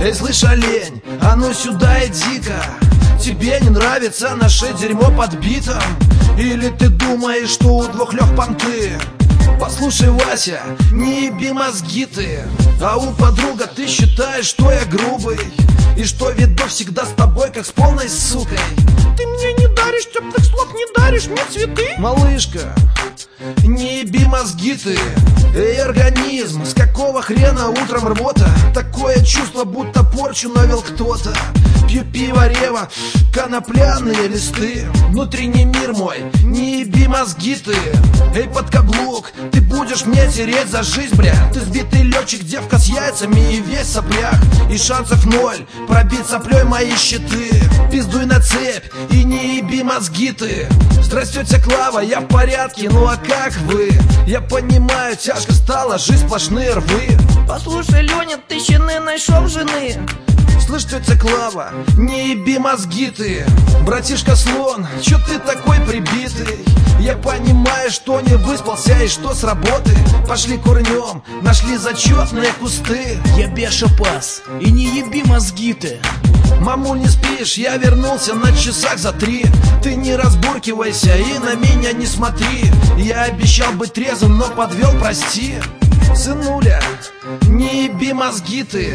Эй, слышь, олень, а ну сюда иди-ка. Тебе не нравится наше дерьмо под битом? Или ты думаешь, что у двух лег понты? Послушай, Вася, не еби мозги ты. А у подруга ты считаешь, что я грубый, и что веду всегда с тобой, как с полной сукой. Ты мне не даришь теплых слов, не даришь мне цветы. Малышка, не еби мозги ты. Эй, организм, с какого хрена утром рвота? Такое чувство, будто порчу навел кто-то. Пью пиво, рева, конопляные листы. Внутренний мир мой, не еби мозги ты. Эй, под каблук, ты будешь мне тереть за жизнь, бля. Ты сбитый летчик, девка с яйцами и весь в соплях. И шансов ноль пробить соплей мои щиты. Пиздуй на цепь и не еби мозги ты. Здрасте, тетя Клава, я в порядке, ну а как вы? Я понимаю, тяжко стало, жизнь сплошные рвы. Послушай, Леня, ты щены нашел жены. Слышь, тетя Клава, не еби мозги ты. Братишка Слон, чё ты такой прибитый? Я понимаю, что не выспался и что с работы. Пошли курнем, нашли зачетные кусты. Я Беша Пас, и не еби мозги ты. Мамуль, не спишь, я вернулся на часах за 3. Ты не разбуркивайся и на меня не смотри. Я обещал быть трезвым, но подвел, прости. Сынуля, не еби мозги ты.